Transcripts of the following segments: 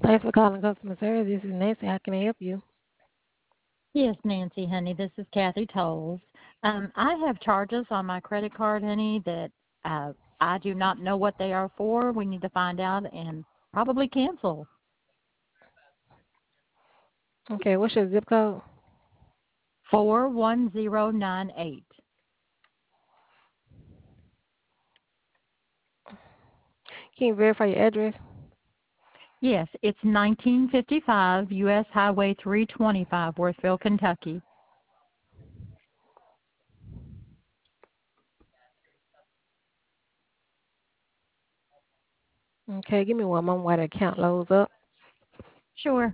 Thanks for calling customer service. This is Nancy. How can I help you? Yes, Nancy, honey, this is Kathy Tolles. I have charges on my credit card, honey, that I do not know what they are for. We need to find out and probably cancel. Okay, what's your zip code? 41098. Can you verify your address? Yes, it's 1955 U.S. Highway 325, Worthville, Kentucky. Okay, give me one moment while the account loads up. Sure.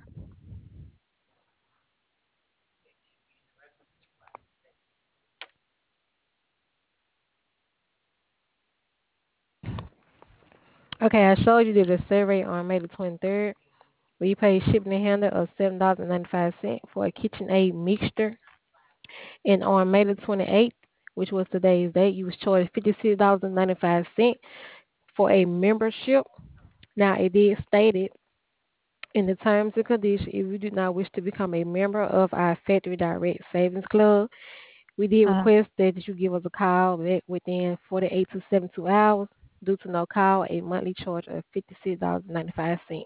Okay, I showed you did a survey on May the 23rd where you paid shipping and handling of $7.95 for a KitchenAid mixture. And on May the 28th, which was today's date, you was charged $56.95 for a membership. Now, it did state it in the terms and conditions if you do not wish to become a member of our Factory Direct Savings Club. We did Uh, request that you give us a call back within 48 to 72 hours. Due to no call, a monthly charge of $56.95.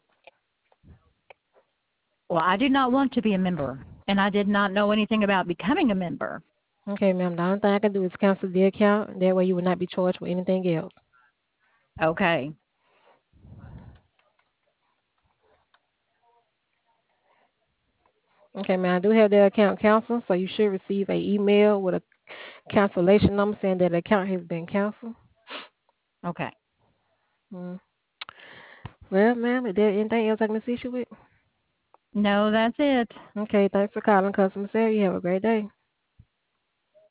well, I do not want to be a member, and I did not know anything about becoming a member. Okay, ma'am. The only thing I can do is cancel the account. That way you will not be charged with anything else. Okay. Okay, ma'am. I do have the account canceled, so you should receive a email with a cancellation number saying that the account has been canceled. Okay. Mm. Well, ma'am, is there anything else I can assist you with? No, that's it. Okay, thanks for calling customer service. You have a great day.